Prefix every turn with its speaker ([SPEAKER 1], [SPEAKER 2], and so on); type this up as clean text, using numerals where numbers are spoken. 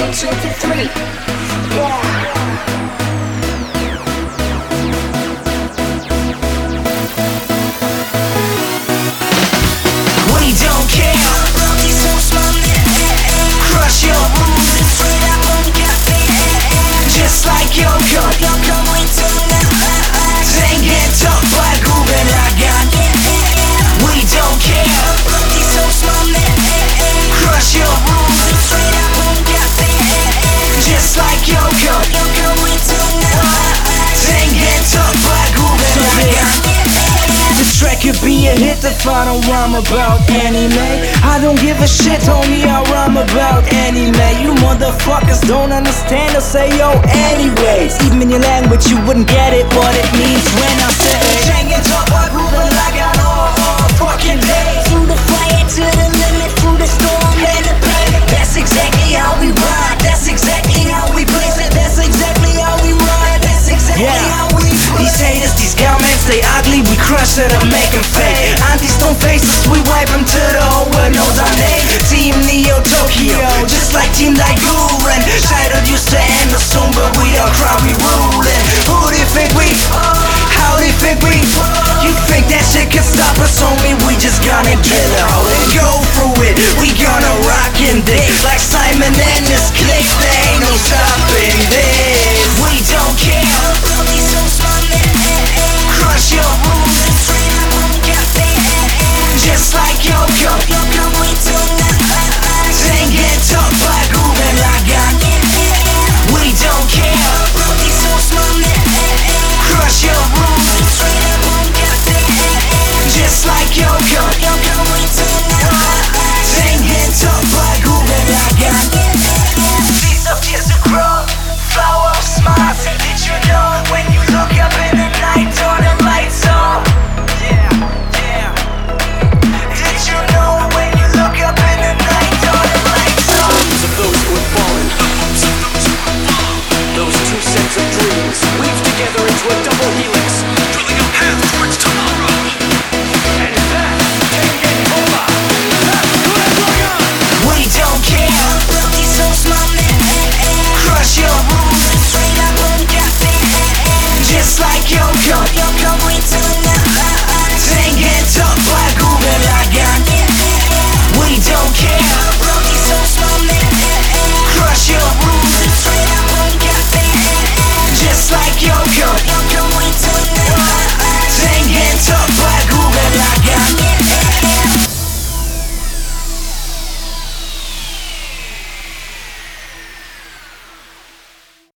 [SPEAKER 1] 2 to 3. Yeah.
[SPEAKER 2] We don't care about these hoes, crush your rules and straight up on cafe. Just like Yoko, we do now. 생긴 턱과 구별하간. We don't care about these hoes, crush your rules and straight up on cafe. Just like Yoko, we do now. 생긴 턱과 구별하간.
[SPEAKER 3] This track could be a hit if I don't rhyme about anime. I don't give a shit, homie, I rhyme about anime. You motherfuckers don't understand or say yo anyways. Even in your language you wouldn't get it, what it means when I say
[SPEAKER 2] 생긴 턱과 구별하간.